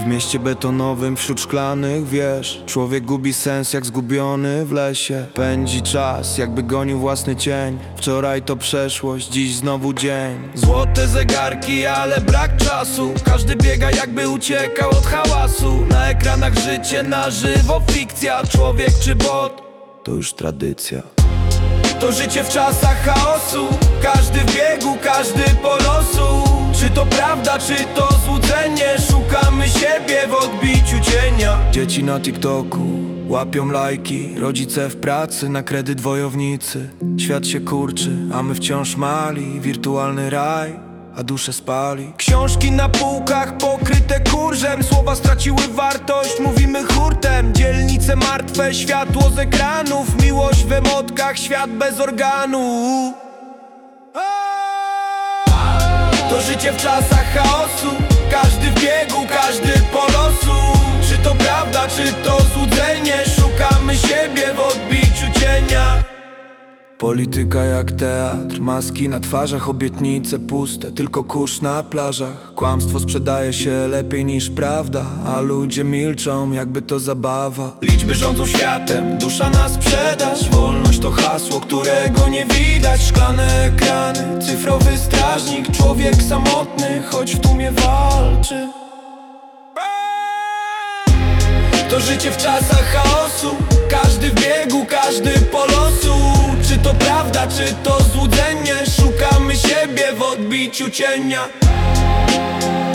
W mieście betonowym, wśród szklanych wież, człowiek gubi sens jak zgubiony w lesie. Pędzi czas, jakby gonił własny cień. Wczoraj to przeszłość, dziś znowu dzień. Złote zegarki, ale brak czasu. Każdy biega jakby uciekał od hałasu. Na ekranach życie na żywo, fikcja. Człowiek czy bot, to już tradycja. To życie w czasach chaosu. Każdy w biegu, każdy po losu. Czy to prawda, czy to złudzenie? Szukamy siebie w odbiciu cienia. Dzieci na TikToku łapią lajki. Rodzice w pracy, na kredyt wojownicy. Świat się kurczy, a my wciąż mali. Wirtualny raj, a duszę spali. Książki na półkach pokryte kurżem. Słowa straciły wartość, mówimy hurtem. Dzielnice martwe, światło z ekranów. Miłość w emotkach, świat bez organu. To życie w czasach chaosu. Każdy w biegu, każdy po losu. Czy to prawda, czy to złudzenie? Szukamy siebie w odbiciu cienia. Polityka jak teatr, maski na twarzach, obietnice puste, tylko kurz na plażach. Kłamstwo sprzedaje się lepiej niż prawda, a ludzie milczą, jakby to zabawa. Liczby rządzą światem, dusza na sprzedaż. Wolność to hasło, którego nie widać. Szklane ekrany, cyfrowy strażnik. Człowiek samotny, choć w tłumie walczy. To życie w czasach chaosu. Każdy w biegu, każdy po losu. Czy to prawda, czy to złudzenie? Szukamy siebie w odbiciu cienia.